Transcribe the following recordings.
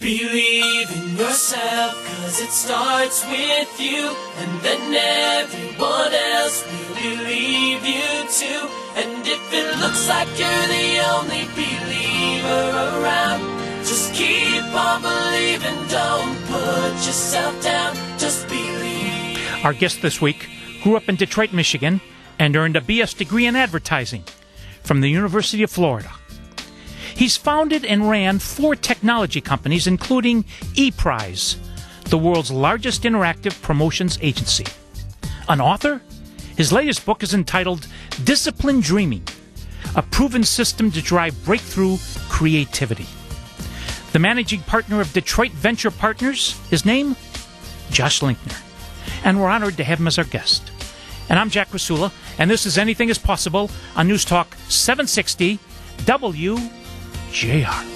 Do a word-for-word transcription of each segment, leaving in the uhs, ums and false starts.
Believe in yourself, cause it starts with you, and then everyone else will believe you too. And if it looks like you're the only believer around, just keep on believing, don't put yourself down, just believe. Our guest this week grew up in Detroit, Michigan, and earned a B S degree in advertising from the University of Florida. He's founded and ran four technology companies, including ePrize, the world's largest interactive promotions agency. An author? His latest book is entitled Disciplined Dreaming, a proven system to drive breakthrough creativity. The managing partner of Detroit Venture Partners, his name? Josh Linkner. And we're honored to have him as our guest. And I'm Jack Rasula, and this is Anything is Possible on News Talk seven sixty W J R.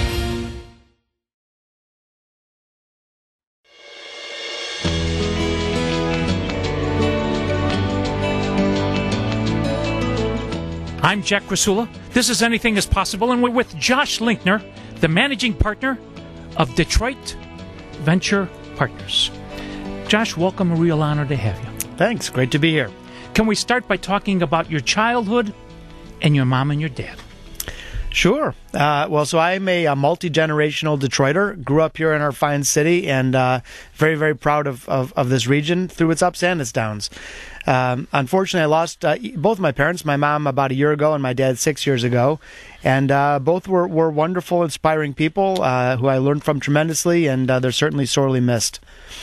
I'm Jack Rasula. This is Anything is Possible, and we're with Josh Linkner, the managing partner of Detroit Venture Partners. Josh, welcome. A real honor to have you. Thanks. Great to be here. Can we start by talking about your childhood and your mom and your dad? Sure. Uh, well, so I'm a, a multi-generational Detroiter, grew up here in our fine city, and uh, very, very proud of, of, of this region through its ups and its downs. Um, unfortunately, I lost uh, both my parents, my mom about a year ago and my dad six years ago, and uh, both were, were wonderful, inspiring people uh, who I learned from tremendously, and uh, they're certainly sorely missed.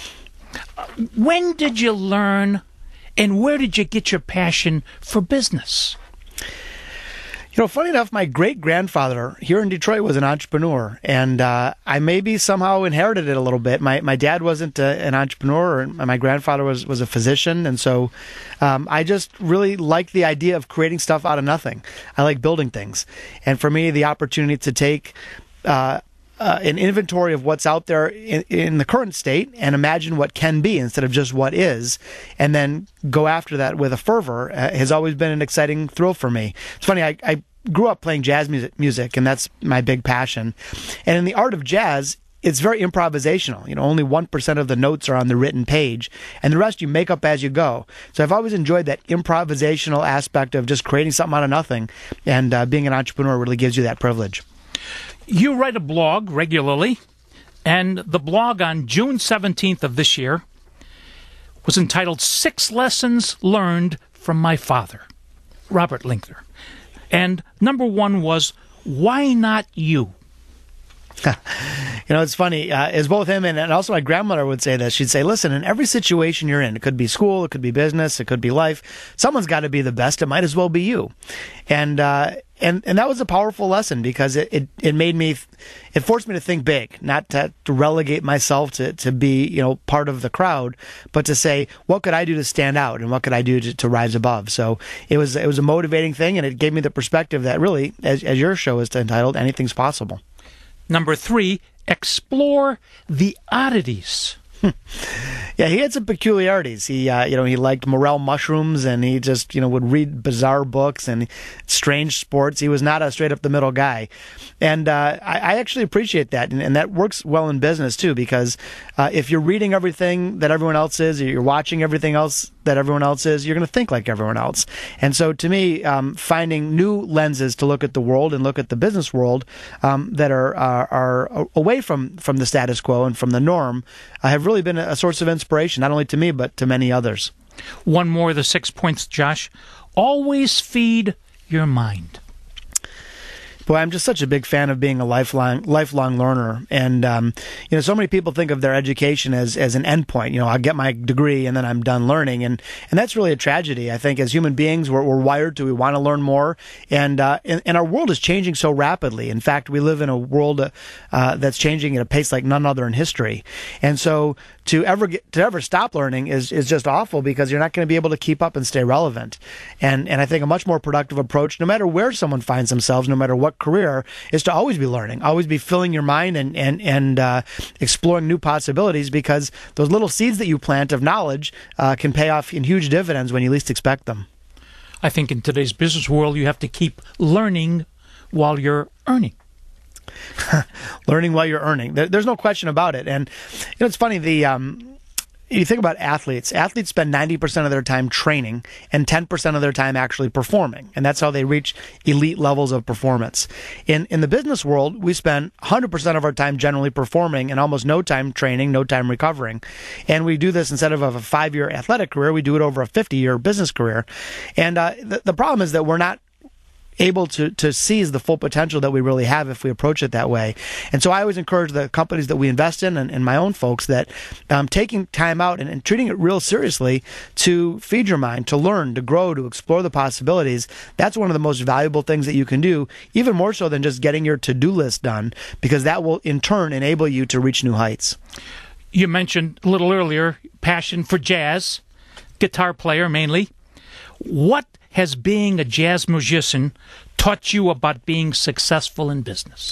When did you learn, and where did you get your passion for business? You know, funny enough, my great-grandfather here in Detroit was an entrepreneur, and uh, I maybe somehow inherited it a little bit. My my dad wasn't uh, an entrepreneur, and my grandfather was, was a physician, and so um, I just really like the idea of creating stuff out of nothing. I like building things. And for me, the opportunity to take uh, uh, an inventory of what's out there in, in the current state and imagine what can be instead of just what is, and then go after that with a fervor uh, has always been an exciting thrill for me. It's funny, I, I grew up playing jazz music, music, and that's my big passion. And in the art of jazz, it's very improvisational. You know, only one percent of the notes are on the written page, and the rest you make up as you go. So I've always enjoyed that improvisational aspect of just creating something out of nothing, and uh, being an entrepreneur really gives you that privilege. You write a blog regularly, and the blog on June seventeenth of this year was entitled Six Lessons Learned from My Father, Robert Linkner. And number one was, why not you? You know, it's funny, uh, as both him and, and also my grandmother would say this. She'd say, listen, in every situation you're in, it could be school, it could be business, it could be life, someone's got to be the best. It might as well be you. And uh, and and that was a powerful lesson because it, it, it made me, it forced me to think big, not to, to relegate myself to, to be, you know, part of the crowd, but to say, what could I do to stand out and what could I do to, to rise above? So it was it was a motivating thing, and it gave me the perspective that really, as, as your show is entitled, anything's possible. Number three, explore the oddities. Yeah, he had some peculiarities. He, uh, you know, he liked morel mushrooms, and he just, you know, would read bizarre books and strange sports. He was not a straight up the middle guy, and uh, I, I actually appreciate that, and, and that works well in business too. Because uh, if you're reading everything that everyone else is, or you're watching everything else that everyone else is, you're going to think like everyone else. And so, to me, um, finding new lenses to look at the world and look at the business world um, that are, are are away from from the status quo and from the norm uh, have really been a source of inspiration, not only to me, but to many others. One more of the six points, Josh. Always feed your mind. Boy, I'm just such a big fan of being a lifelong lifelong learner. And, um, you know, so many people think of their education as, as an endpoint. You know, I'll get my degree and then I'm done learning. And, and that's really a tragedy. I think as human beings, we're, we're wired to, we want to learn more. And, uh, and, and our world is changing so rapidly. In fact, we live in a world uh, that's changing at a pace like none other in history. And so to ever get, to ever stop learning is, is just awful, because you're not going to be able to keep up and stay relevant. And, and I think a much more productive approach, no matter where someone finds themselves, no matter what career, is to always be learning, always be filling your mind and and and uh, exploring new possibilities, because those little seeds that you plant of knowledge uh, can pay off in huge dividends when you least expect them. I think in today's business world, you have to keep learning while you're earning. Learning while you're earning. There, there's no question about it. And you know, it's funny, the um, you think about athletes. Athletes spend ninety percent of their time training and ten percent of their time actually performing. And that's how they reach elite levels of performance. In in the business world, we spend one hundred percent of our time generally performing and almost no time training, no time recovering. And we do this instead of a five-year athletic career, we do it over a fifty-year business career. And uh, the, the problem is that we're not able to to seize the full potential that we really have if we approach it that way. And so I always encourage the companies that we invest in and, and my own folks that um, taking time out and, and treating it real seriously to feed your mind, to learn, to grow, to explore the possibilities, that's one of the most valuable things that you can do, even more so than just getting your to-do list done, because that will in turn enable you to reach new heights. You mentioned a little earlier passion for jazz, guitar player mainly. What has being a jazz musician taught you about being successful in business?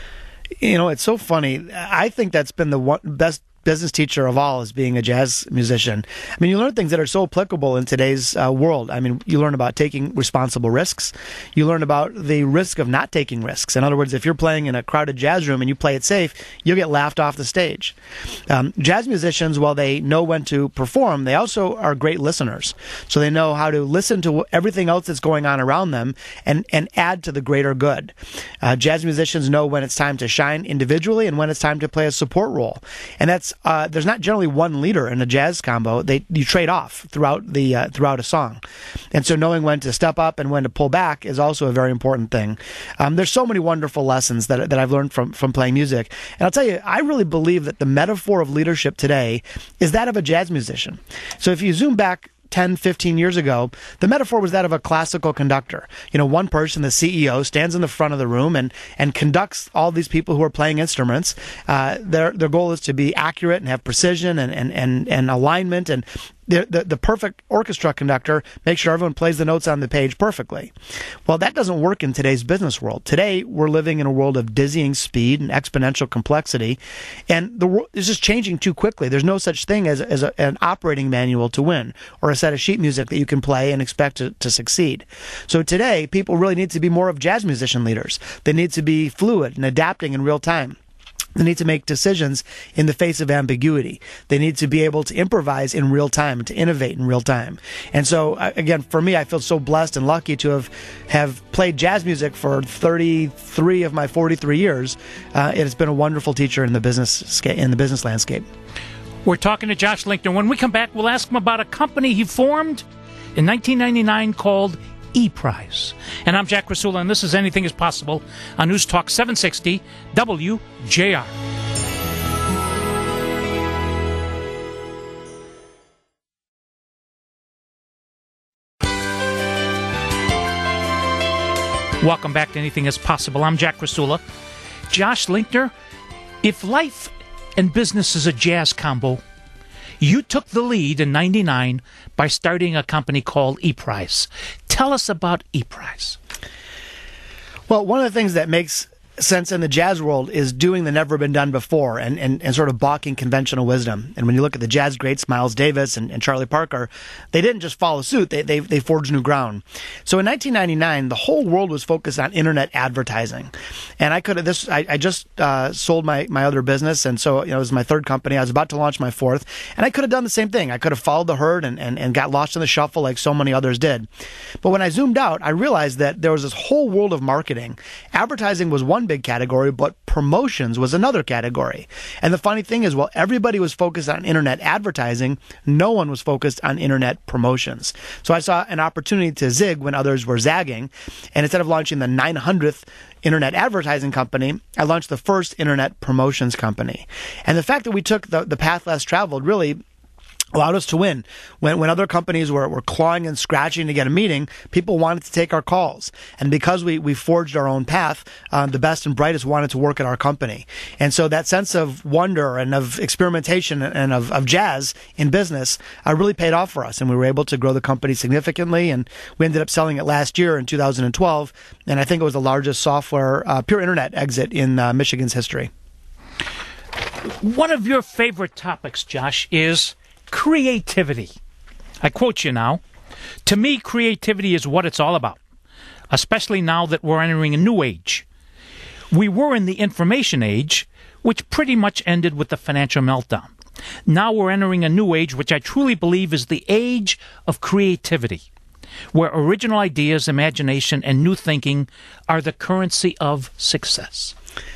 You know, it's so funny. I think that's been the one best business teacher of all, is being a jazz musician. I mean, you learn things that are so applicable in today's uh, world. I mean, you learn about taking responsible risks. You learn about the risk of not taking risks. In other words, if you're playing in a crowded jazz room and you play it safe, you'll get laughed off the stage. Um, jazz musicians, while they know when to perform, they also are great listeners. So they know how to listen to everything else that's going on around them and, and add to the greater good. Uh, jazz musicians know when it's time to shine individually and when it's time to play a support role. And that's Uh, there's not generally one leader in a jazz combo. They you trade off throughout the uh, throughout a song, and so knowing when to step up and when to pull back is also a very important thing. Um, there's so many wonderful lessons that that I've learned from from playing music, and I'll tell you, I really believe that the metaphor of leadership today is that of a jazz musician. So if you zoom back ten, fifteen years ago, the metaphor was that of a classical conductor. You know, one person, the C E O, stands in the front of the room and, and conducts all these people who are playing instruments. Uh, their their goal is to be accurate and have precision and, and, and, and alignment, and the, the the perfect orchestra conductor makes sure everyone plays the notes on the page perfectly. Well, that doesn't work in today's business world. Today, we're living in a world of dizzying speed and exponential complexity, and the world is just changing too quickly. There's no such thing as, as a, an operating manual to win or a set of sheet music that you can play and expect to, to succeed. So today, people really need to be more of jazz musician leaders. They need to be fluid and adapting in real time. They need to make decisions in the face of ambiguity. They need to be able to improvise in real time, to innovate in real time. And so, again, for me, I feel so blessed and lucky to have, have played jazz music for thirty-three of my forty-three years. Uh, it has been a wonderful teacher in the business in the business landscape. We're talking to Josh Linkner. When we come back, we'll ask him about a company he formed in nineteen ninety-nine called ePrize. And I'm Jack Rasula, and this is Anything is Possible on News Talk seven sixty W J R. Welcome back to Anything is Possible. I'm Jack Rasula. Josh Linkner, if life and business is a jazz combo, you took the lead in ninety-nine by starting a company called ePrize. Tell us about ePrize. Well, one of the things that makes sense in the jazz world is doing the never been done before and, and, and sort of balking conventional wisdom. And when you look at the jazz greats, Miles Davis and, and Charlie Parker, they didn't just follow suit, they, they they forged new ground. So in nineteen ninety-nine, the whole world was focused on internet advertising. And I could have this I, I just uh, sold my, my other business, and so you know, it was my third company. I was about to launch my fourth, and I could have done the same thing. I could have followed the herd and, and, and got lost in the shuffle like so many others did. But when I zoomed out, I realized that there was this whole world of marketing. Advertising was one big category, but promotions was another category. And the funny thing is, while everybody was focused on internet advertising, no one was focused on internet promotions. So I saw an opportunity to zig when others were zagging, and instead of launching the nine hundredth internet advertising company, I launched the first internet promotions company. And the fact that we took the, the path less traveled really allowed us to win. When when other companies were, were clawing and scratching to get a meeting, people wanted to take our calls. And because we, we forged our own path, uh, the best and brightest wanted to work at our company. And so that sense of wonder and of experimentation and of, of jazz in business uh, really paid off for us. And we were able to grow the company significantly. And we ended up selling it last year in two thousand twelve. And I think it was the largest software, uh, pure internet exit in uh, Michigan's history. One of your favorite topics, Josh, is creativity. I quote you now. To me, creativity is what it's all about, especially now that we're entering a new age. We were in the information age, which pretty much ended with the financial meltdown. Now we're entering a new age, which I truly believe is the age of creativity, where original ideas, imagination, and new thinking are the currency of success.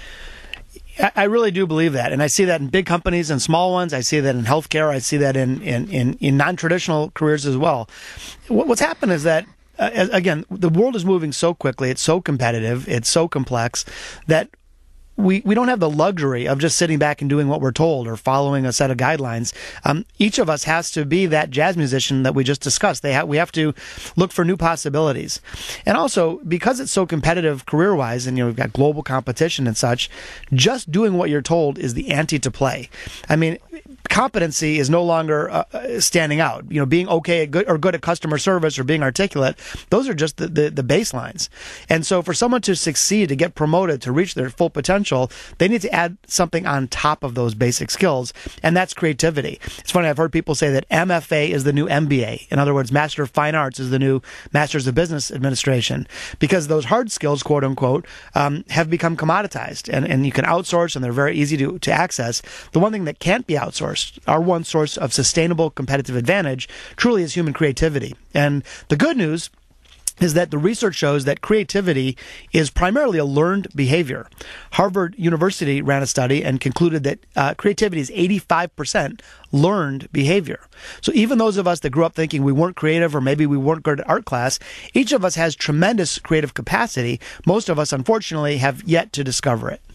I really do believe that, and I see that in big companies and small ones. I see that in healthcare. I see that in, in, in, in non-traditional careers as well. What's happened is that, uh, again, the world is moving so quickly. It's so competitive. It's so complex that we, we don't have the luxury of just sitting back and doing what we're told or following a set of guidelines. Um, each of us has to be that jazz musician that we just discussed. They ha- we have to look for new possibilities. And also, because it's so competitive career-wise, and you know we've got global competition and such, just doing what you're told is the ante to play. I mean, competency is no longer uh, standing out. You know, being okay at good, or good at customer service or being articulate, those are just the, the, the baselines. And so for someone to succeed, to get promoted, to reach their full potential, they need to add something on top of those basic skills, and that's creativity. It's funny, I've heard people say that M F A is the new M B A. In other words, Master of Fine Arts is the new Masters of Business Administration, because those hard skills, quote unquote, um, have become commoditized, and, and you can outsource, and they're very easy to, to access. The one thing that can't be outsourced, our one source of sustainable competitive advantage, truly is human creativity. And the good news is that the research shows that creativity is primarily a learned behavior. Harvard University ran a study and concluded that uh, creativity is eighty-five percent learned behavior. So even those of us that grew up thinking we weren't creative, or maybe we weren't good at art class, each of us has tremendous creative capacity. Most of us, unfortunately, have yet to discover it.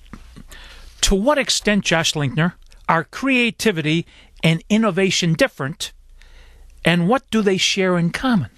To what extent, Josh Linkner, are creativity and innovation different, and what do they share in common?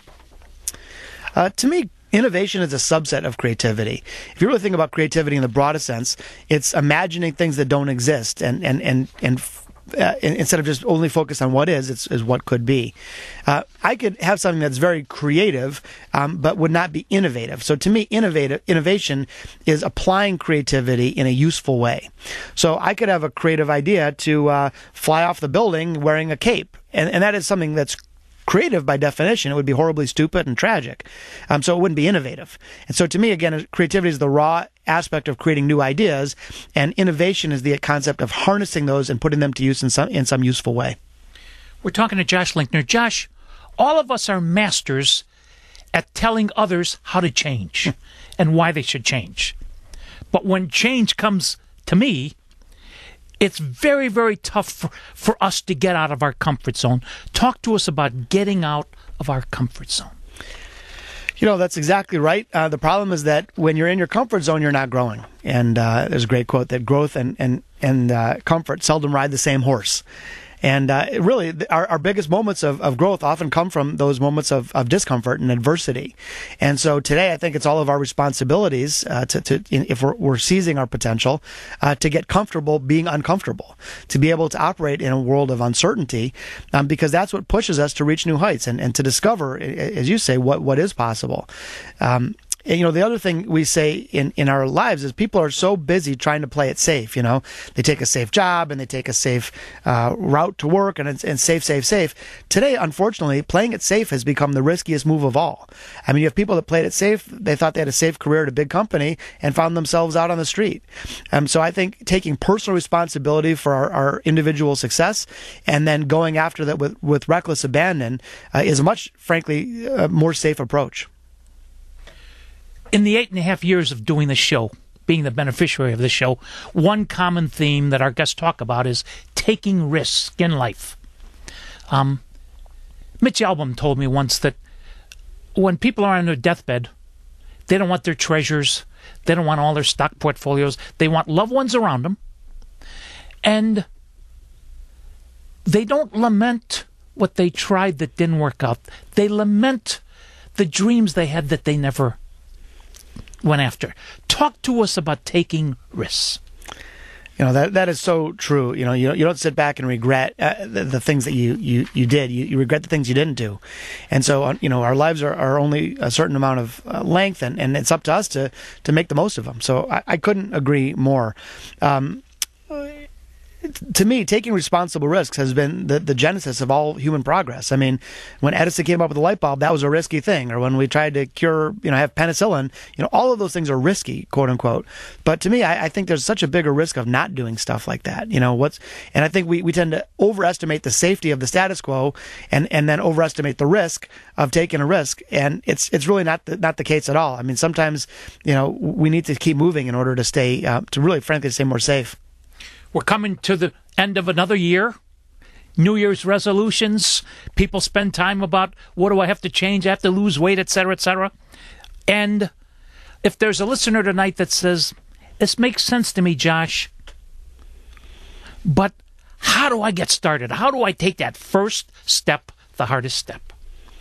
Uh, to me, innovation is a subset of creativity. If you really think about creativity in the broadest sense, it's imagining things that don't exist, and and and and uh, instead of just only focused on what is, it's is what could be. Uh, I could have something that's very creative, um, but would not be innovative. So to me, innovative innovation is applying creativity in a useful way. So I could have a creative idea to uh, fly off the building wearing a cape, and and that is something that's creative by definition. It would be horribly stupid and tragic. Um, so it wouldn't be innovative. And so to me, again, creativity is the raw aspect of creating new ideas, and innovation is the concept of harnessing those and putting them to use in some in some useful way. We're talking to Josh Linkner. Josh, all of us are masters at telling others how to change and why they should change. But when change comes to me, it's very, very tough for, for us to get out of our comfort zone. Talk to us about getting out of our comfort zone. You know, that's exactly right. Uh, the problem is that when you're in your comfort zone, you're not growing. And uh, there's a great quote that growth and, and, and uh, comfort seldom ride the same horse. And uh, really, our, our biggest moments of, of growth often come from those moments of, of discomfort and adversity. And so today, I think it's all of our responsibilities, uh, to, to if we're, we're seizing our potential, uh, to get comfortable being uncomfortable, to be able to operate in a world of uncertainty, um, because that's what pushes us to reach new heights and, and to discover, as you say, what, what is possible. Um, And, you know, the other thing we say in, in our lives is people are so busy trying to play it safe. You know, they take a safe job and they take a safe uh, route to work, and it's and safe, safe, safe. Today, unfortunately, playing it safe has become the riskiest move of all. I mean, you have people that played it safe. They thought they had a safe career at a big company and found themselves out on the street. Um, so I think taking personal responsibility for our, our individual success and then going after that with, with reckless abandon uh, is a much, frankly, uh, more safe approach. In the eight and a half years of doing the show, being the beneficiary of the show, one common theme that our guests talk about is taking risks in life. Um, Mitch Albom told me once that when people are on their deathbed, they don't want their treasures, they don't want all their stock portfolios, they want loved ones around them, and they don't lament what they tried that didn't work out. They lament the dreams they had that they never went after. Talk to us about taking risks. You know, that that is so true. You know, you you don't sit back and regret uh, the, the things that you, you, you did. You, you regret the things you didn't do. And so, uh, you know, our lives are, are only a certain amount of uh, length, and, and it's up to us to, to make the most of them. So I, I couldn't agree more. Um, to me, taking responsible risks has been the, the genesis of all human progress. I mean, when Edison came up with the light bulb, that was a risky thing. Or when we tried to cure, you know, have penicillin, you know, all of those things are risky, quote unquote. But to me, I, I think there's such a bigger risk of not doing stuff like that. You know, what's, and I think we, we tend to overestimate the safety of the status quo and, and then overestimate the risk of taking a risk. And it's, it's really not the, not the case at all. I mean, sometimes, you know, we need to keep moving in order to stay, uh, to really, frankly, stay more safe. We're coming to the end of another year. New Year's resolutions. People spend time about, what do I have to change? I have to lose weight, et cetera, et cetera. And if there's a listener tonight that says, this makes sense to me, Josh, but how do I get started? How do I take that first step, the hardest step?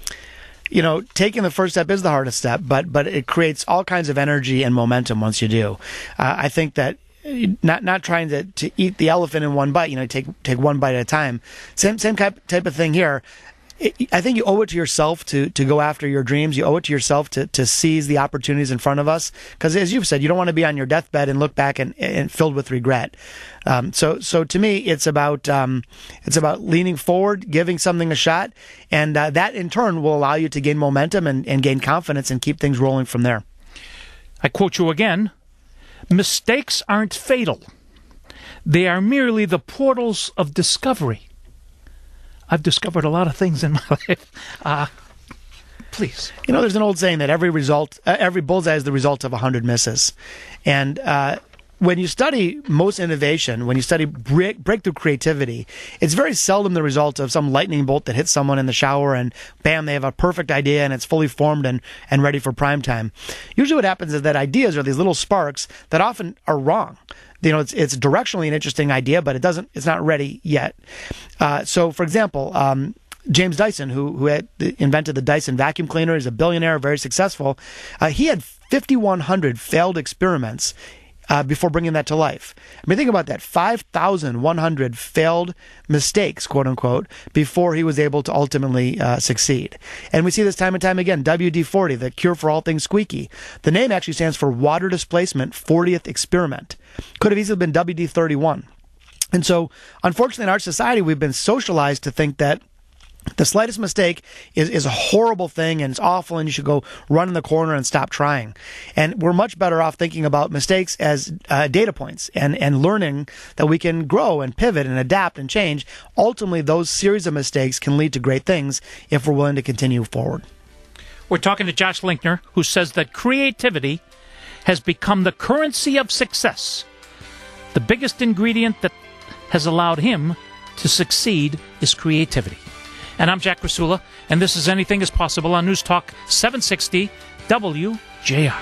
You know, taking the first step is the hardest step, but but it creates all kinds of energy and momentum once you do. Uh, I think that Not not trying to, to eat the elephant in one bite, you know, take take one bite at a time. Same same type type of thing here. I think you owe it to yourself to, to go after your dreams. You owe it to yourself to, to seize the opportunities in front of us. Because as you've said, you don't want to be on your deathbed and look back and, and filled with regret. Um, so so to me, it's about um, it's about leaning forward, giving something a shot, and uh, that in turn will allow you to gain momentum and, and gain confidence and keep things rolling from there. I quote you again. Mistakes aren't fatal. They are merely the portals of discovery. I've discovered a lot of things in my life. Uh, please. You know, there's an old saying that every result, uh, every bullseye is the result of a hundred misses. And uh, when you study most innovation, when you study break, breakthrough creativity, it's very seldom the result of some lightning bolt that hits someone in the shower and bam, they have a perfect idea and it's fully formed and, and ready for prime time. Usually what happens is that ideas are these little sparks that often are wrong. You know, it's it's directionally an interesting idea, but it doesn't. It's not ready yet. Uh, so, for example, um, James Dyson, who who had invented the Dyson vacuum cleaner, is a billionaire, very successful. Uh, he had fifty-one hundred failed experiments uh, before bringing that to life. I mean, think about that: five thousand one hundred failed mistakes, quote unquote, before he was able to ultimately uh, succeed. And we see this time and time again. W D forty, the cure for all things squeaky. The name actually stands for Water Displacement fortieth Experiment. Could have easily been W D thirty-one. And so, unfortunately, in our society, we've been socialized to think that the slightest mistake is, is a horrible thing and it's awful and you should go run in the corner and stop trying. And we're much better off thinking about mistakes as uh, data points and, and learning that we can grow and pivot and adapt and change. Ultimately, those series of mistakes can lead to great things if we're willing to continue forward. We're talking to Josh Linkner, who says that creativity has become the currency of success. The biggest ingredient that has allowed him to succeed is creativity. And I'm Jack Rasula, and this is Anything is Possible on News Talk seven sixty W J R.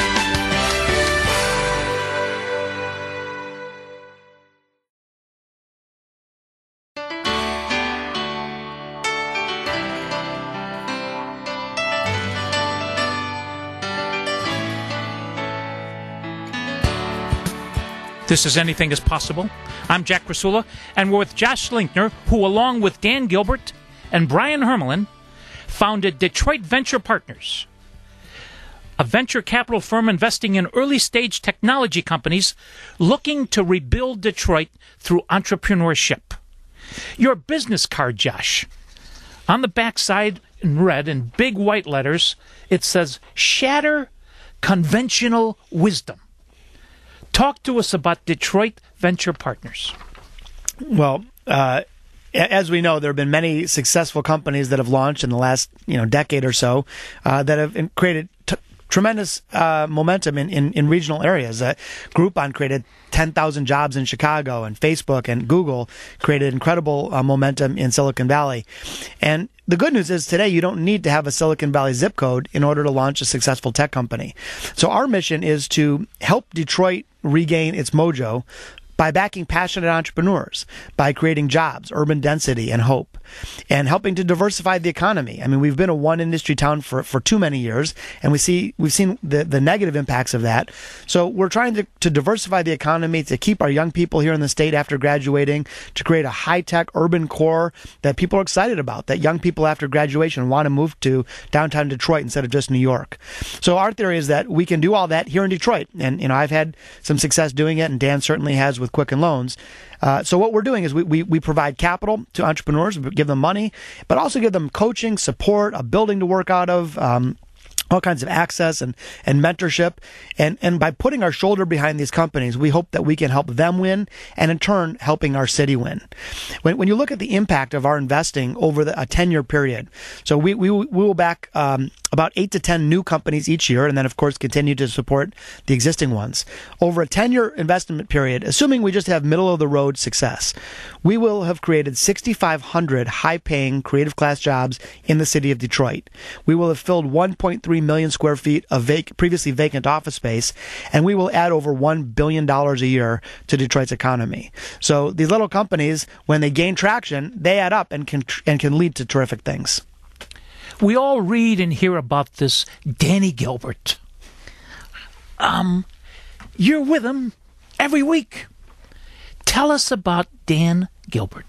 This is Anything is Possible. I'm Jack Rasula, and we're with Josh Linkner, who, along with Dan Gilbert and Brian Hermelin, founded Detroit Venture Partners, a venture capital firm investing in early-stage technology companies looking to rebuild Detroit through entrepreneurship. Your business card, Josh. On the backside, in red, in big white letters, it says, Shatter Conventional Wisdom. Talk to us about Detroit Venture Partners. Well, uh, as we know, there have been many successful companies that have launched in the last you know decade or so uh, that have created t- tremendous uh, momentum in, in, in regional areas. Uh, Groupon created ten thousand jobs in Chicago, and Facebook and Google created incredible uh, momentum in Silicon Valley. And the good news is today you don't need to have a Silicon Valley zip code in order to launch a successful tech company. So our mission is to help Detroit regain its mojo by backing passionate entrepreneurs, by creating jobs, urban density, and hope, and helping to diversify the economy. I mean, we've been a one-industry town for, for too many years, and we see, we've seen the, the negative impacts of that. So we're trying to, to diversify the economy, to keep our young people here in the state after graduating, to create a high-tech urban core that people are excited about, that young people after graduation want to move to downtown Detroit instead of just New York. So our theory is that we can do all that here in Detroit, and you know I've had some success doing it, and Dan certainly has with with Quicken Loans. Uh, so what we're doing is we, we, we provide capital to entrepreneurs, we give them money, but also give them coaching, support, a building to work out of, um, all kinds of access and, and mentorship. And, and by putting our shoulder behind these companies, we hope that we can help them win and in turn helping our city win. When, when you look at the impact of our investing over the, a ten-year period, so we, we, we will back um, about eight to ten new companies each year and then, of course, continue to support the existing ones. Over a ten-year investment period, assuming we just have middle-of-the-road success, we will have created six thousand five hundred high-paying creative class jobs in the city of Detroit. We will have filled one point three million square feet of vac- previously vacant office space, and we will add over one billion dollars a year to Detroit's economy. So these little companies, when they gain traction, they add up and can and can lead to terrific things. We all read and hear about this Danny Gilbert. Um, you're with him every week. Tell us about Dan Gilbert.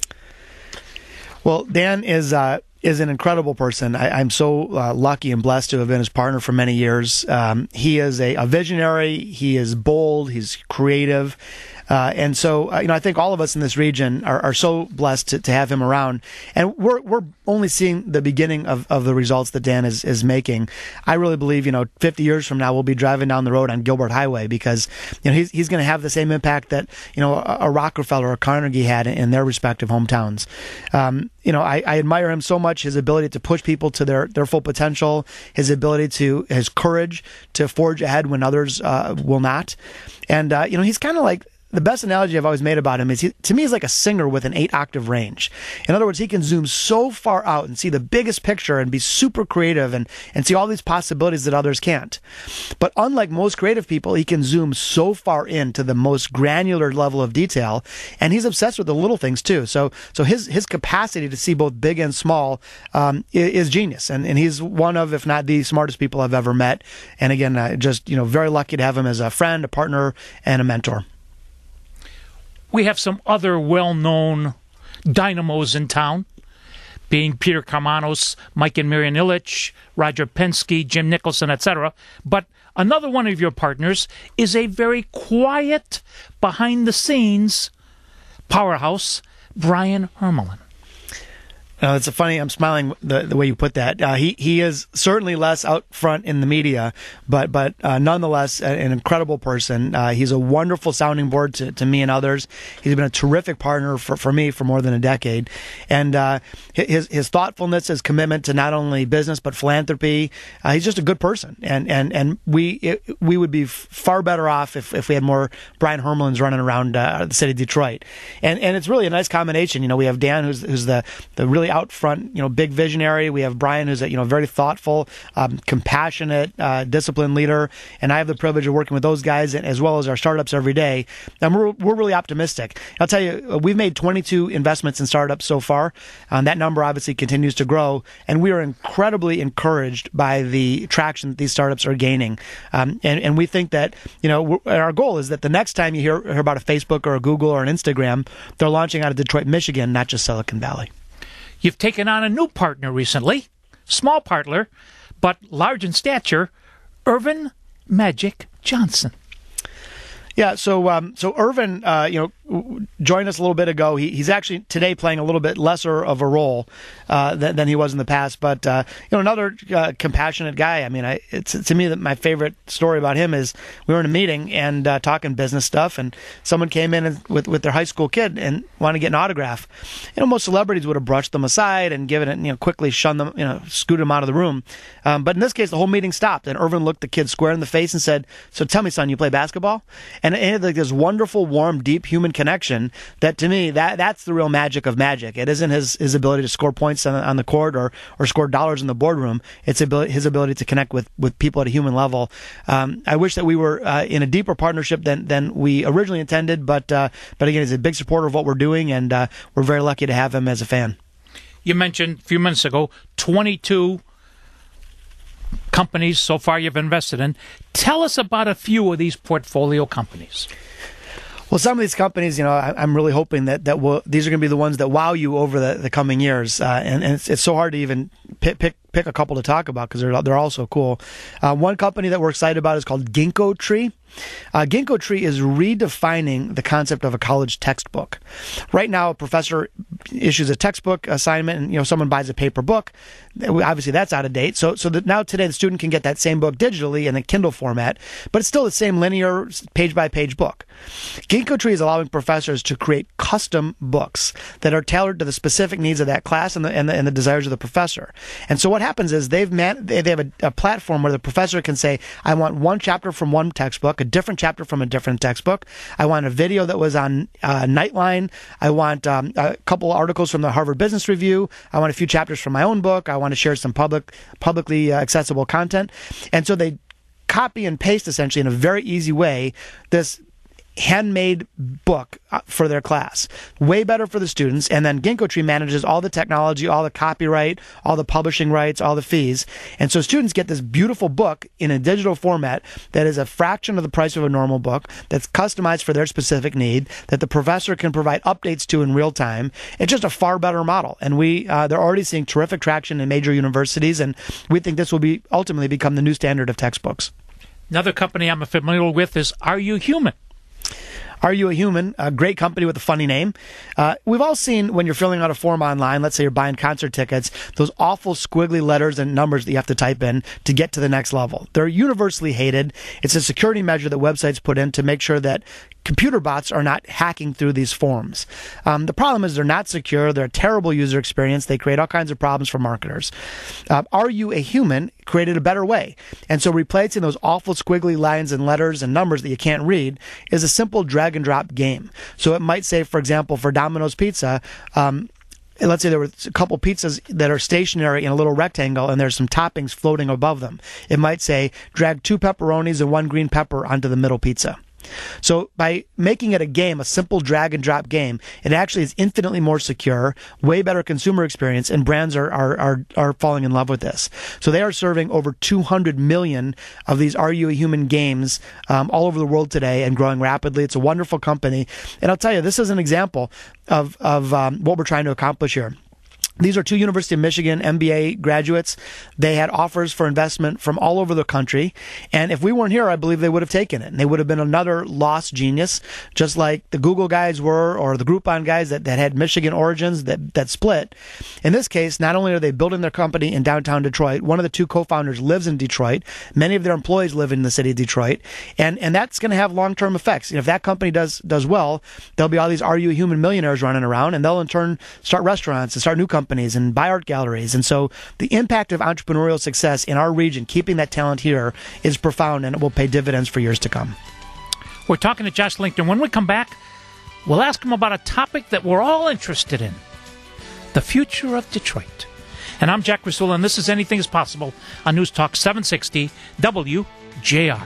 Well, Dan is uh, is an incredible person. I, I'm so uh, lucky and blessed to have been his partner for many years. Um, he is a, a visionary. He is bold. He's creative. Uh, and so, uh, you know, I think all of us in this region are, are so blessed to, to have him around. And we're we're only seeing the beginning of, of the results that Dan is, is making. I really believe, you know, fifty years from now, we'll be driving down the road on Gilbert Highway because, you know, he's, he's going to have the same impact that, you know, a, a Rockefeller or Carnegie had in, in their respective hometowns. Um, you know, I, I admire him so much, his ability to push people to their, their full potential, his ability to, his courage to forge ahead when others uh, will not. And, uh, you know, he's kind of like, the best analogy I've always made about him is, he, to me, he's like a singer with an eight-octave range. In other words, he can zoom so far out and see the biggest picture and be super creative and, and see all these possibilities that others can't. But unlike most creative people, he can zoom so far into the most granular level of detail, and he's obsessed with the little things too. So so his his capacity to see both big and small um, is, is genius, and, and he's one of, if not the smartest people I've ever met. And again, uh, just you know, very lucky to have him as a friend, a partner, and a mentor. We have some other well-known dynamos in town, being Peter Karmanos, Mike and Marian Illich, Roger Penske, Jim Nicholson, et cetera. But another one of your partners is a very quiet, behind-the-scenes powerhouse, Brian Hermelin. Uh, it's a funny. I'm smiling the the way you put that. Uh, he he is certainly less out front in the media, but but uh, nonetheless an incredible person. Uh, he's a wonderful sounding board to, to me and others. He's been a terrific partner for, for me for more than a decade, and uh, his his thoughtfulness, his commitment to not only business but philanthropy. Uh, he's just a good person, and and and we it, we would be far better off if, if we had more Brian Hermelins running around uh, the city of Detroit. And and it's really a nice combination. You know, we have Dan, who's who's the the really out front, you know, big visionary. We have Brian, who's a, you know, very thoughtful, um, compassionate, uh, disciplined leader. And I have the privilege of working with those guys as well as our startups every day. And we're, we're really optimistic. I'll tell you, we've made twenty-two investments in startups so far. Um, that number obviously continues to grow. And we are incredibly encouraged by the traction that these startups are gaining. Um, and, and we think that, you know, our goal is that the next time you hear, hear about a Facebook or a Google or an Instagram, they're launching out of Detroit, Michigan, not just Silicon Valley. You've taken on a new partner recently, small partner, but large in stature, Irvin Magic Johnson. Yeah, so um, so Irvin, uh, you know, joined us a little bit ago. He, he's actually today playing a little bit lesser of a role uh, than, than he was in the past. But uh, you know, another uh, compassionate guy. I mean, I, it's to me that my favorite story about him is we were in a meeting and uh, talking business stuff, and someone came in and, with with their high school kid and wanted to get an autograph. You know, most celebrities would have brushed them aside and given it, you know, quickly shunned them, you know, scooted them out of the room. Um, but in this case, the whole meeting stopped, and Irvin looked the kid square in the face and said, "So tell me, son, you play basketball?" And it had like this wonderful, warm, deep human connection that, to me, that that's the real magic of magic. It isn't his, his ability to score points on, on the court or, or score dollars in the boardroom. It's ability, his ability to connect with, with people at a human level. Um, I wish that we were uh, in a deeper partnership than, than we originally intended, but uh, but again, he's a big supporter of what we're doing, and uh, we're very lucky to have him as a fan. You mentioned a few minutes ago twenty-two companies so far you've invested in. Tell us about a few of these portfolio companies. Well, some of these companies, you know, I, I'm really hoping that, that we'll, these are going to be the ones that wow you over the, the coming years. Uh, and and it's, it's so hard to even pick pick, pick a couple to talk about because they're, they're all so cool. Uh, one company that we're excited about is called Ginkgo Tree. Uh, Ginkgo Tree is redefining the concept of a college textbook. Right now, a professor issues a textbook assignment, and you know someone buys a paper book. Obviously, that's out of date. So, so that now today the student can get that same book digitally in a Kindle format, but it's still the same linear page by page book. Ginkgo Tree is allowing professors to create custom books that are tailored to the specific needs of that class and the and the, and the desires of the professor. And so what happens is they've man, they, they have a, a platform where the professor can say, I want one chapter from one textbook, a different chapter from a different textbook. I want a video that was on uh, Nightline. I want um, a couple articles from the Harvard Business Review. I want a few chapters from my own book. I want to share some public, publicly uh, accessible content. And so they copy and paste essentially in a very easy way this handmade book for their class. Way better for the students. And then Ginkgo Tree manages all the technology, all the copyright, all the publishing rights, all the fees. And so students get this beautiful book in a digital format that is a fraction of the price of a normal book, that's customized for their specific need, that the professor can provide updates to in real time. It's just a far better model. And we, uh, they're already seeing terrific traction in major universities. And we think this will be ultimately become the new standard of textbooks. Another company I'm familiar with is Are You Human? Are You a Human? A great company with a funny name. Uh, we've all seen when you're filling out a form online, let's say you're buying concert tickets, those awful squiggly letters and numbers that you have to type in to get to the next level. They're universally hated. It's a security measure that websites put in to make sure that computer bots are not hacking through these forms. Um, the problem is they're not secure. They're a terrible user experience. They create all kinds of problems for marketers. Uh, Are You a Human created a better way. And so replacing those awful squiggly lines and letters and numbers that you can't read is a simple drag and drop game. So it might say, for example, for Domino's Pizza, um, let's say there were a couple pizzas that are stationary in a little rectangle and there's some toppings floating above them. It might say, drag two pepperonis and one green pepper onto the middle pizza. So by making it a game, a simple drag and drop game, it actually is infinitely more secure, way better consumer experience, and brands are are are, are falling in love with this. So they are serving over two hundred million of these Are You a Human games um, all over the world today and growing rapidly. It's a wonderful company. And I'll tell you, this is an example of, of um, what we're trying to accomplish here. These are two University of Michigan M B A graduates. They had offers for investment from all over the country. And if we weren't here, I believe they would have taken it. And they would have been another lost genius, just like the Google guys were, or the Groupon guys that, that had Michigan origins that, that split. In this case, not only are they building their company in downtown Detroit, one of the two co-founders lives in Detroit. Many of their employees live in the city of Detroit. And, and that's going to have long-term effects. And if that company does, does well, there'll be all these Are You a Human millionaires running around, and they'll in turn start restaurants and start new companies. companies and buy art galleries. And so the impact of entrepreneurial success in our region, keeping that talent here, is profound, and it will pay dividends for years to come. We're talking to Josh Linkner. When we come back, we'll ask him about a topic that we're all interested in, the future of Detroit. And I'm Jack Rasula, and this is Anything is Possible on News Talk seven sixty W J R.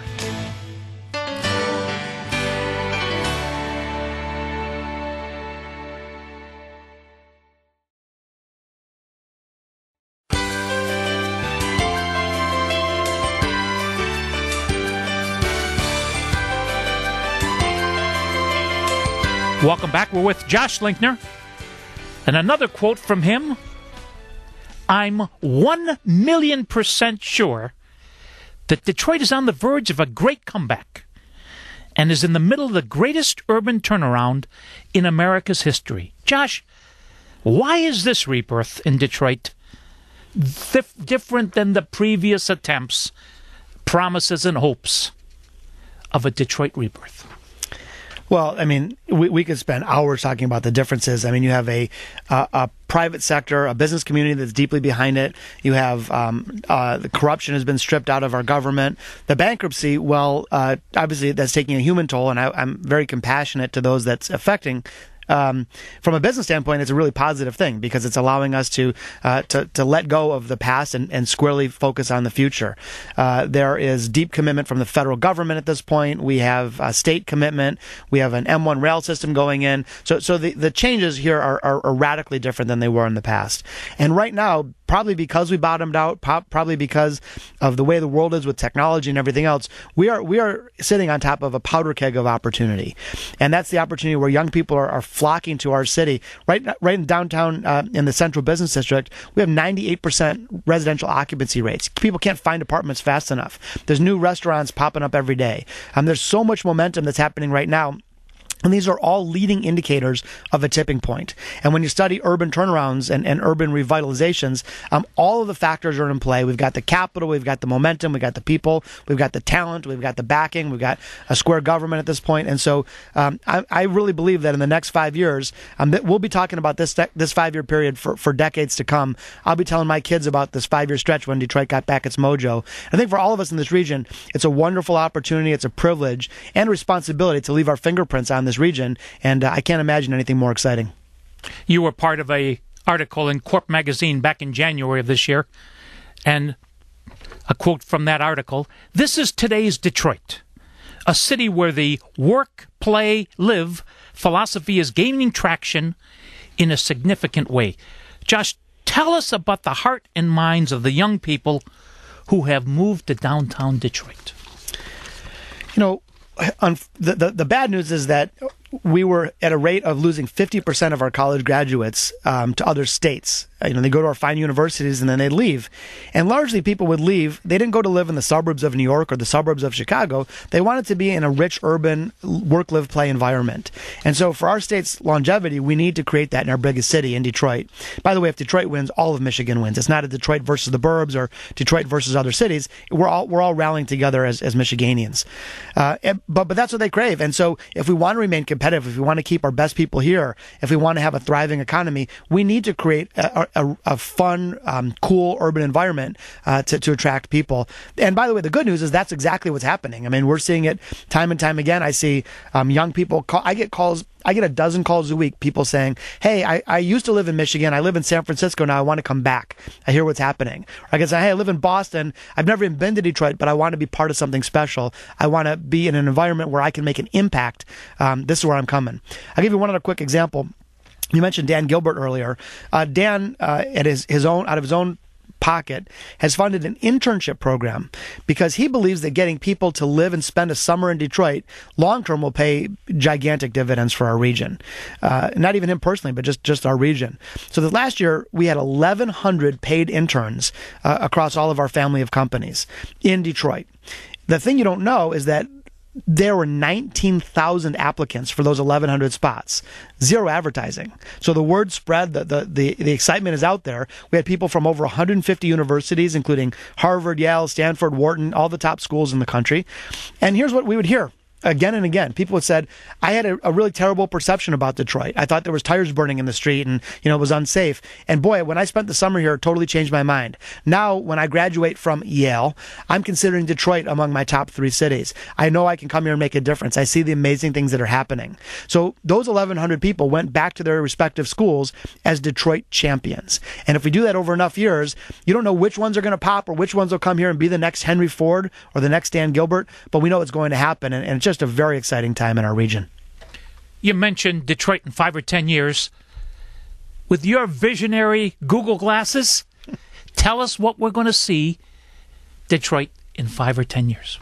Welcome back. We're with Josh Linkner. And another quote from him: I'm one million percent sure that Detroit is on the verge of a great comeback and is in the middle of the greatest urban turnaround in America's history. Josh, why is this rebirth in Detroit dif- different than the previous attempts, promises, and hopes of a Detroit rebirth? Well, I mean, we, we could spend hours talking about the differences. I mean, you have a uh, a private sector, a business community that's deeply behind it. You have um, uh, the corruption has been stripped out of our government. The bankruptcy, well, uh, obviously that's taking a human toll, and I, I'm very compassionate to those that's affecting. Um, from a business standpoint, it's a really positive thing because it's allowing us to uh, to, to let go of the past and, and squarely focus on the future. Uh, there is deep commitment from the federal government at this point. We have a state commitment. We have an M one rail system going in. So so the, the changes here are, are, are radically different than they were in the past. And right now, probably because we bottomed out, probably because of the way the world is with technology and everything else. We are we are sitting on top of a powder keg of opportunity, and that's the opportunity where young people are, are flocking to our city. Right, right in downtown, uh, in the Central Business District, we have ninety-eight percent residential occupancy rates. People can't find apartments fast enough. There's new restaurants popping up every day. Um, there's so much momentum that's happening right now. And these are all leading indicators of a tipping point. And when you study urban turnarounds and, and urban revitalizations, um, all of the factors are in play. We've got the capital, we've got the momentum, we've got the people, we've got the talent, we've got the backing, we've got a square government at this point. And so um, I, I really believe that in the next five years, um, that we'll be talking about this this five-year period for, for decades to come. I'll be telling my kids about this five-year stretch when Detroit got back its mojo. I think for all of us in this region, it's a wonderful opportunity, it's a privilege, and a responsibility to leave our fingerprints on this region, and uh, I can't imagine anything more exciting. You were part of a article in Corp magazine back in January of this year, and a quote from that article: "This is today's Detroit, a city where the work, play, live philosophy is gaining traction in a significant way." Josh, tell us about the heart and minds of the young people who have moved to downtown Detroit. You know, Um, the, the the bad news is that we were at a rate of losing fifty percent of our college graduates um, to other states. You know, they go to our fine universities and then they leave. And largely people would leave. They didn't go to live in the suburbs of New York or the suburbs of Chicago. They wanted to be in a rich urban work, live, play environment. And so for our state's longevity, we need to create that in our biggest city, in Detroit. By the way, if Detroit wins, all of Michigan wins. It's not a Detroit versus the burbs or Detroit versus other cities. We're all we're all rallying together as, as Michiganians. Uh, but, but that's what they crave. And so if we want to remain competitive, if we want to keep our best people here, if we want to have a thriving economy, we need to create a, a, a fun, um, cool urban environment uh, to, to attract people. And by the way, the good news is that's exactly what's happening. I mean, we're seeing it time and time again. I see um, young people call, I get calls, I get a dozen calls a week, people saying, hey, I, I used to live in Michigan. I live in San Francisco now. I want to come back. I hear what's happening. Or I can say, hey, I live in Boston. I've never even been to Detroit, but I want to be part of something special. I want to be in an environment where I can make an impact. Um, this is where I'm coming. I'll give you one other quick example. You mentioned Dan Gilbert earlier. Uh, Dan, uh, at his, his own, out of his own pocket, has funded an internship program because he believes that getting people to live and spend a summer in Detroit long term will pay gigantic dividends for our region. Uh, not even him personally, but just, just our region. So that last year we had eleven hundred paid interns uh, across all of our family of companies in Detroit. The thing you don't know is that there were nineteen thousand applicants for those eleven hundred spots. Zero advertising. So the word spread, the, the, the, the excitement is out there. We had people from over one hundred fifty universities, including Harvard, Yale, Stanford, Wharton, all the top schools in the country. And here's what we would hear. Again and again, people had said, I had a, a really terrible perception about Detroit. I thought there was tires burning in the street and, you know, it was unsafe. And boy, when I spent the summer here, it totally changed my mind. Now, when I graduate from Yale, I'm considering Detroit among my top three cities. I know I can come here and make a difference. I see the amazing things that are happening. So those eleven hundred people went back to their respective schools as Detroit champions. And if we do that over enough years, you don't know which ones are going to pop or which ones will come here and be the next Henry Ford or the next Dan Gilbert, but we know it's going to happen. And, and it's just a very exciting time in our region. You mentioned Detroit in five or ten years. With your visionary Google glasses, tell us what we're going to see Detroit in five or ten years.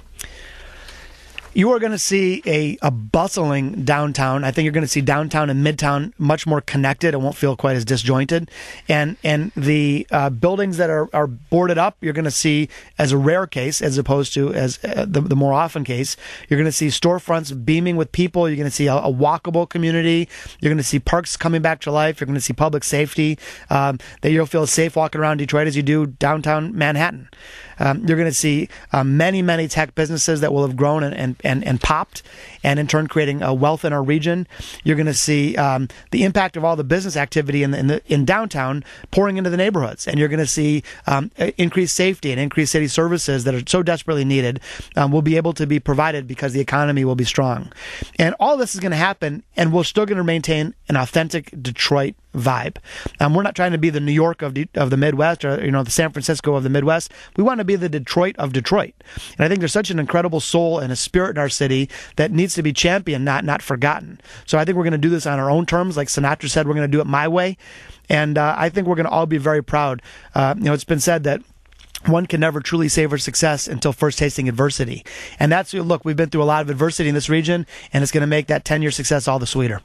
You are going to see a, a bustling downtown. I think you're going to see downtown and midtown much more connected. It won't feel quite as disjointed. And and the uh, buildings that are, are boarded up, you're going to see as a rare case, as opposed to as uh, the, the more often case, you're going to see storefronts beaming with people. You're going to see a, a walkable community. You're going to see parks coming back to life. You're going to see public safety. Um, that you'll feel safe walking around Detroit as you do downtown Manhattan. Um, you're going to see uh, many, many tech businesses that will have grown and, and, and, and popped, and in turn creating uh, wealth in our region. You're going to see um, the impact of all the business activity in, the, in, the, in downtown pouring into the neighborhoods. And you're going to see um, increased safety and increased city services that are so desperately needed um, will be able to be provided because the economy will be strong. And all this is going to happen, and we're still going to maintain an authentic Detroit vibe. Um, we're not trying to be the New York of the, of the Midwest, or you know the San Francisco of the Midwest. We want to be the Detroit of Detroit. And I think there's such an incredible soul and a spirit in our city that needs to be championed, not not forgotten. So I think we're going to do this on our own terms. Like Sinatra said, we're going to do it my way. And uh, I think we're going to all be very proud. Uh, you know, it's been said that one can never truly savor success until first tasting adversity. And that's, look, we've been through a lot of adversity in this region, and it's going to make that ten-year success all the sweeter.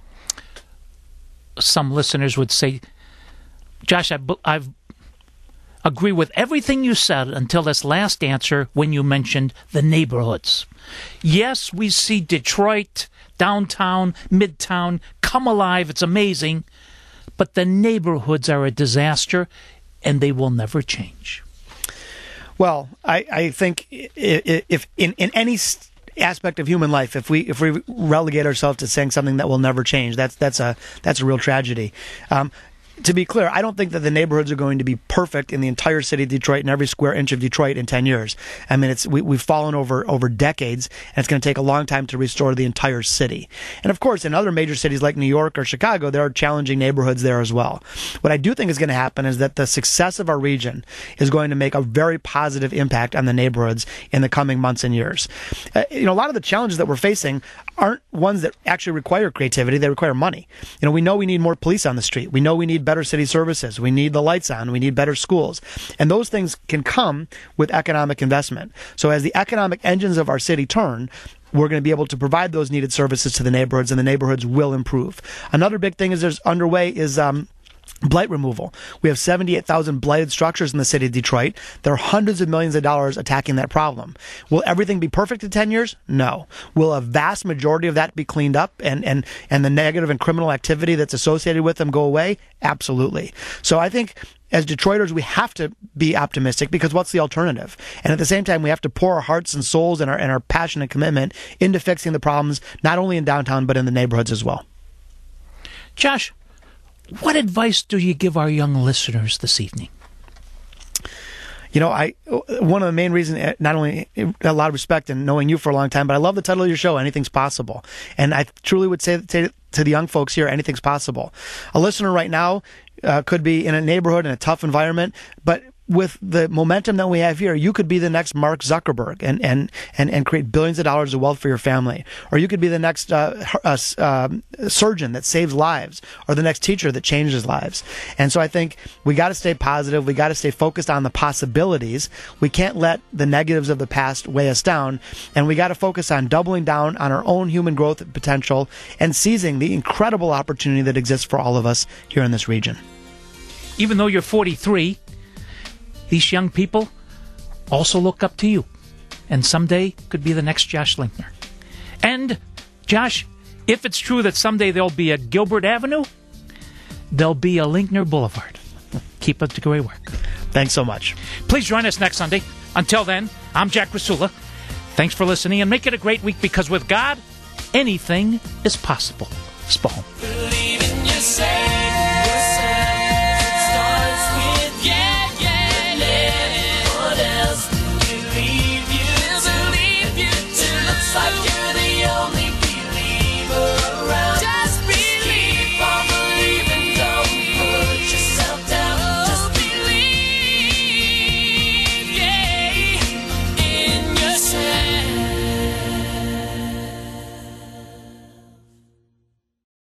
Some listeners would say, Josh, I I've agree with everything you said until this last answer when you mentioned the neighborhoods. Yes, we see Detroit, downtown, midtown, come alive. It's amazing. But the neighborhoods are a disaster, and they will never change. Well, I, I think if in, in any aspect of human life, if we if we relegate ourselves to saying something that will never change, that's that's a that's a real tragedy. Um, to be clear, I don't think that the neighborhoods are going to be perfect in the entire city of Detroit and every square inch of Detroit in ten years. I mean, it's we, we've fallen over over decades, and it's going to take a long time to restore the entire city. And of course, in other major cities like New York or Chicago, there are challenging neighborhoods there as well. What I do think is going to happen is that the success of our region is going to make a very positive impact on the neighborhoods in the coming months and years. Uh, you know, a lot of the challenges that we're facing aren't ones that actually require creativity. They require money. You know, we know we need more police on the street. We know we need better city services. We need the lights on. We need better schools. And those things can come with economic investment. So as the economic engines of our city turn, we're going to be able to provide those needed services to the neighborhoods, and the neighborhoods will improve. Another big thing is there's underway is um, blight removal. We have seventy-eight thousand blighted structures in the city of Detroit. There are hundreds of millions of dollars attacking that problem. Will everything be perfect in ten years? No. Will a vast majority of that be cleaned up and, and, and the negative and criminal activity that's associated with them go away? Absolutely. So I think as Detroiters, we have to be optimistic, because what's the alternative? And at the same time, we have to pour our hearts and souls and our, and our passion and commitment into fixing the problems, not only in downtown, but in the neighborhoods as well. Josh, what advice do you give our young listeners this evening? You know, I one of the main reasons, not only a lot of respect and knowing you for a long time, but I love the title of your show, Anything's Possible. And I truly would say to, to the young folks here, anything's possible. A listener right now uh, could be in a neighborhood in a tough environment, but with the momentum that we have here, you could be the next Mark Zuckerberg and and and, and create billions of dollars of wealth for your family. Or you could be the next uh, uh, uh, surgeon that saves lives, or the next teacher that changes lives. And so I think we got to stay positive. We got to stay focused on the possibilities. We can't let the negatives of the past weigh us down. And we got to focus on doubling down on our own human growth potential and seizing the incredible opportunity that exists for all of us here in this region. Even though you're forty-three, these young people also look up to you, and someday could be the next Josh Linkner. And, Josh, if it's true that someday there'll be a Gilbert Avenue, there'll be a Linkner Boulevard. Keep up the great work. Thanks so much. Please join us next Sunday. Until then, I'm Jack Rasula. Thanks for listening, and make it a great week, because with God, anything is possible. Spahn.